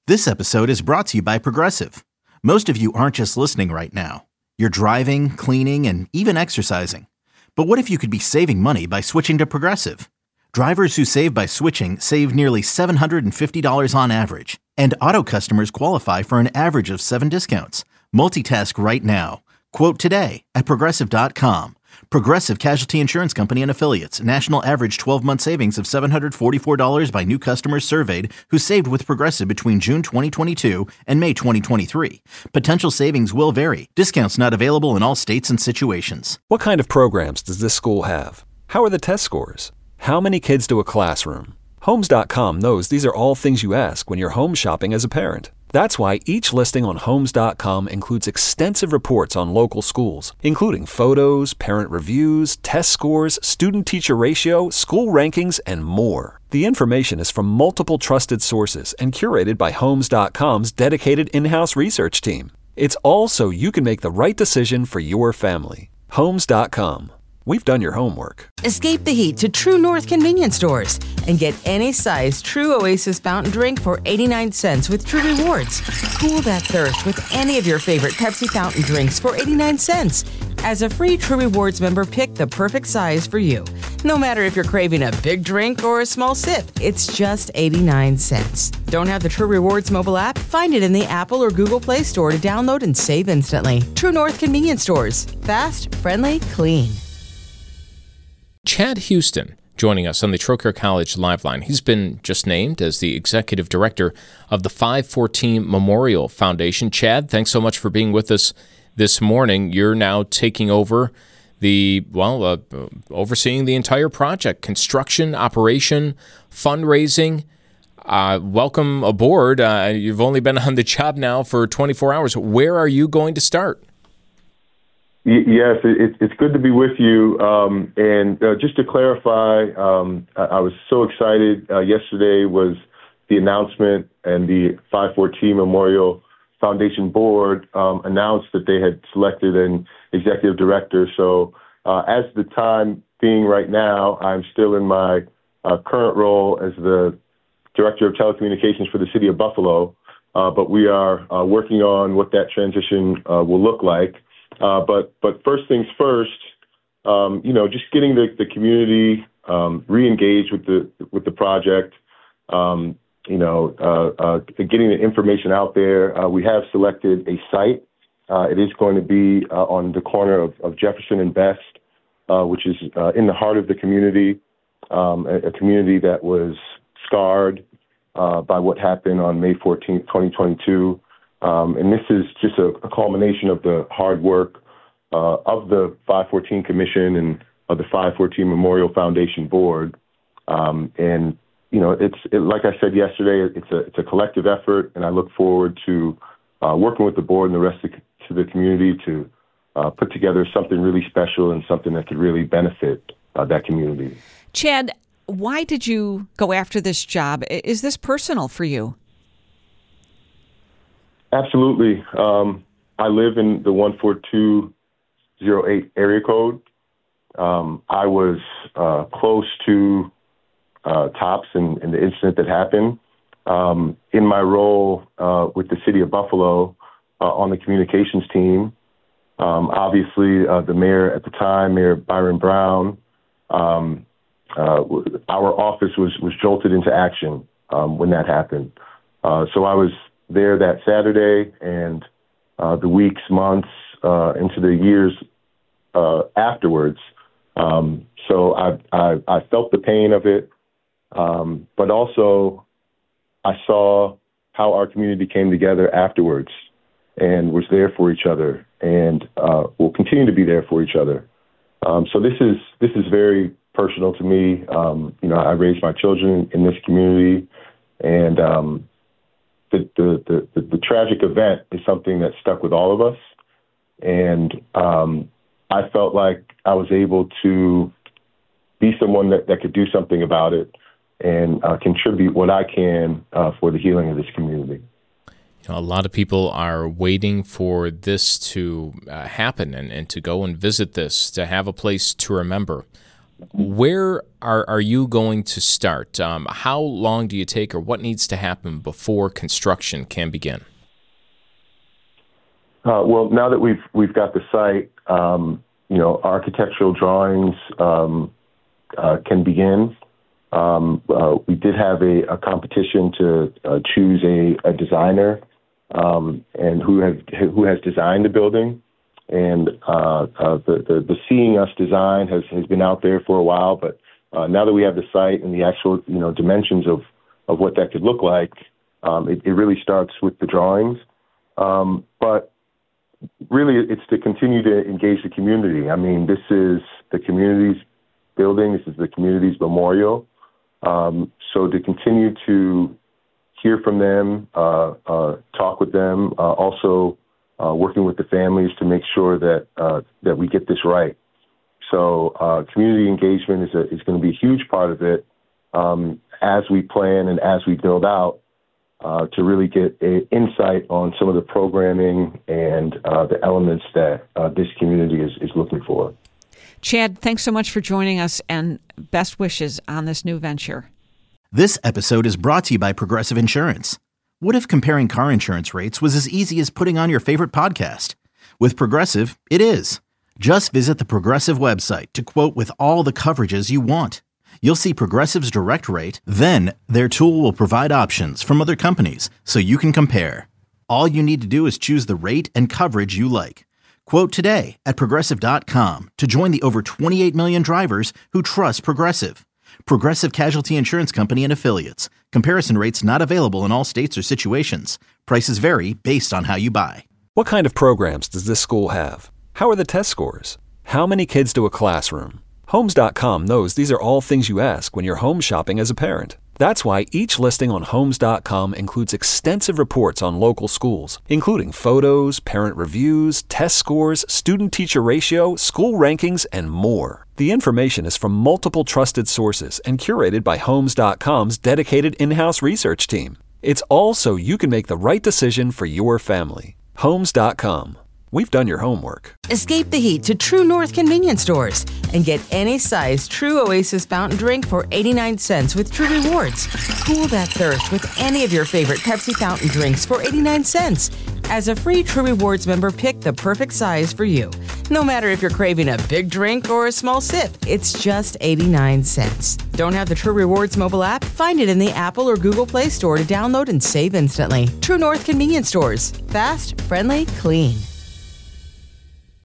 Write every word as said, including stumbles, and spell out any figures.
This episode is brought to you by Progressive. Most of you aren't just listening right now. You're driving, cleaning, and even exercising. But what if you could be saving money by switching to Progressive? Drivers who save by switching save nearly seven hundred fifty dollars on average. And auto customers qualify for an average of seven discounts. Multitask right now. Quote today at Progressive dot com. Progressive Casualty Insurance Company and Affiliates. National average twelve-month savings of seven hundred forty-four dollars by new customers surveyed who saved with Progressive between June twenty twenty-two and May twenty twenty-three. Potential savings will vary. Discounts not available in all states and situations. What kind of programs does this school have? How are the test scores? How many kids do a classroom? Homes dot com knows these are all things you ask when you're home shopping as a parent. That's why each listing on Homes dot com includes extensive reports on local schools, including photos, parent reviews, test scores, student-teacher ratio, school rankings, and more. The information is from multiple trusted sources and curated by Homes dot com's dedicated in-house research team. It's all so you can make the right decision for your family. Homes dot com. We've done your homework. Escape the heat to True North convenience stores and get any size True Oasis fountain drink for eighty-nine cents with True Rewards. Cool that thirst with any of your favorite Pepsi fountain drinks for eighty-nine cents. As a free True Rewards member, pick the perfect size for you. No matter if you're craving a big drink or a small sip, it's just eighty-nine cents. Don't have the True Rewards mobile app? Find it in the Apple or Google Play Store to download and save instantly. True North convenience stores. Fast, friendly, clean. Chad Houston joining us on the Trocaire College Live Line. He's been just named as the executive director of the five fourteen Memorial Foundation. Chad, thanks so much for being with us this morning. You're now taking over the, well, uh, overseeing the entire project, construction, operation, fundraising. Uh, welcome aboard. Uh, you've only been on the job now for twenty-four hours. Where are you going to start? Yes, it, it's good to be with you. Um, and uh, just to clarify, um, I, I was so excited. Uh, yesterday was the announcement, and the five fourteen Memorial Foundation Board um, announced that they had selected an executive director. So uh, as the time being right now, I'm still in my uh, current role as the director of telecommunications for the city of Buffalo. Uh, but we are uh, working on what that transition uh, will look like. Uh, but but first things first, um, you know, just getting the, the community um, re-engaged with the with the project, um, you know, uh, uh, getting the information out there. Uh, we have selected a site. Uh, it is going to be uh, on the corner of, of Jefferson and Best, uh, which is uh, in the heart of the community, um, a, a community that was scarred uh, by what happened on May fourteenth, twenty twenty-two. Um, and this is just a, a culmination of the hard work uh, of the five fourteen Commission and of the five fourteen Memorial Foundation Board. Um, and, you know, it's it, like I said yesterday, it's a it's a collective effort, and I look forward to uh, working with the board and the rest of to the community to uh, put together something really special and something that could really benefit uh, that community. Chad, why did you go after this job? Is this personal for you? Absolutely. Um, I live in the one four two zero eight area code. Um, I was uh, close to uh, Tops in, in the incident that happened. Um, in my role uh, with the city of Buffalo uh, on the communications team, um, obviously uh, the mayor at the time, Mayor Byron Brown, um, uh, our office was, was jolted into action um, when that happened. Uh, so I was there that Saturday, and uh, the weeks, months, uh, into the years uh, afterwards. Um, so I, I, I felt the pain of it, um, but also I saw how our community came together afterwards and was there for each other, and uh, will continue to be there for each other. Um, so this is this is very personal to me. Um, you know, I raised my children in this community, and um, The, the, the, the tragic event is something that stuck with all of us. And um, I felt like I was able to be someone that, that could do something about it and uh, contribute what I can uh, for the healing of this community. You know, a lot of people are waiting for this to uh, happen and, and to go and visit this, to have a place to remember. Where are, are you going to start? Um, how long do you take, or what needs to happen before construction can begin? Uh, well, now that we've we've got the site, um, you know, architectural drawings um, uh, can begin. Um, uh, we did have a, a competition to uh, choose a, a designer um, and who has who has designed the building. And uh, uh, the, the the Seeing Us design has, has been out there for a while, but uh, now that we have the site and the actual you know dimensions of, of what that could look like, um, it, it really starts with the drawings. Um, but really, it's to continue to engage the community. I mean, this is the community's building. This is the community's memorial. Um, so to continue to hear from them, uh, uh, talk with them, uh, also. Uh, working with the families to make sure that uh, that we get this right. So uh, community engagement is a, is going to be a huge part of it um, as we plan and as we build out uh, to really get an insight on some of the programming and uh, the elements that uh, this community is, is looking for. Chad, thanks so much for joining us, and best wishes on this new venture. This episode is brought to you by Progressive Insurance. What if comparing car insurance rates was as easy as putting on your favorite podcast? With Progressive, it is. Just visit the Progressive website to quote with all the coverages you want. You'll see Progressive's direct rate, then their tool will provide options from other companies so you can compare. All you need to do is choose the rate and coverage you like. Quote today at Progressive dot com to join the over twenty-eight million drivers who trust Progressive. Progressive Casualty Insurance Company and Affiliates. Comparison rates not available in all states or situations. Prices vary based on how you buy. What kind of programs does this school have? How are the test scores? How many kids do a classroom? Homes dot com knows these are all things you ask when you're home shopping as a parent. That's why each listing on Homes dot com includes extensive reports on local schools, including photos, parent reviews, test scores, student-teacher ratio, school rankings, and more. The information is from multiple trusted sources and curated by Homes dot com's dedicated in-house research team. It's all so you can make the right decision for your family. Homes dot com. We've done your homework. Escape the heat to True North convenience stores and get any size True Oasis fountain drink for eighty-nine cents with True Rewards. Cool that thirst with any of your favorite Pepsi fountain drinks for eighty-nine cents. As a free True Rewards member, pick the perfect size for you. No matter if you're craving a big drink or a small sip, it's just eighty-nine cents. Don't have the True Rewards mobile app? Find it in the Apple or Google Play Store to download and save instantly. True North convenience stores. Fast, friendly, clean.